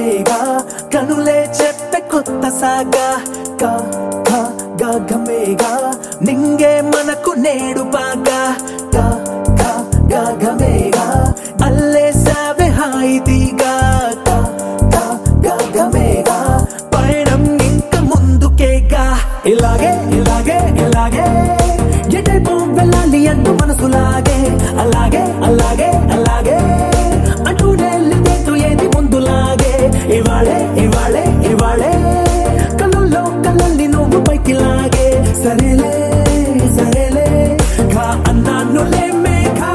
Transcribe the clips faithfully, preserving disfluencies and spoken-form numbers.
మేఘా కనులే చెప్పే కొత్త సాగా కా కా గాగ మేఘా నింగే మనకు నేడు బాగా కా కా గాగ మేఘా అల్లేసావే హాయితీగా కా కా గాగ మేఘా పయనం ఇంక ముందుకేగా ఇలాగే ఇలాగే ఇలాగే ఎటైపు వెళ్ళాలి అంటూ మనసులాగే అలాగే అలాగే అలాగే అటూనే లింగేతు ఏది ముందులాగే ఇవాళే ఇవాళే ఇవాళే కళ్ళల్లో కళ్ళల్ని నువ్వు పైకి లాగే సరేలే సరేలే కా అన్నానులే మేఘా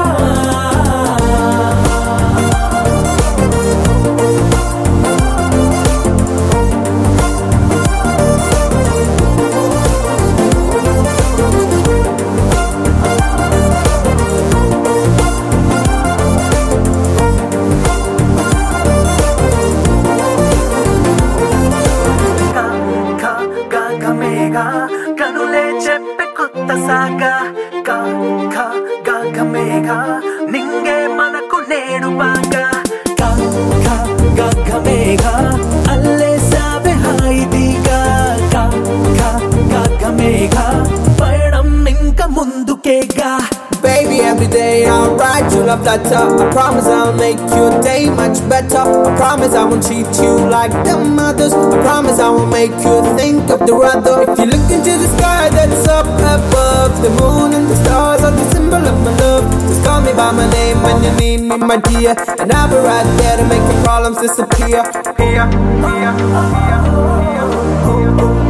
మేఘా కనులే చెప్పే కొత్త సాగా కా కా గాగ మేఘా నింగే మనకు నేడు బాగా కా కా గాగ మేఘా అల్లేసావే హాయితీగా కా కా గాగ మేఘా పయనం ఇంక ముందుకేగా. Baby, every day I'll write you love letter. I promise I'll make your day much better. I promise I won't treat you like them others. I promise I won't make you think of the weather. If you look into the sky that's up above, the moon and the stars are the symbol of my love. Just call me by my name when you need me, my dear, and I'll be right there to make your problems disappear. Here, here, here, here, here.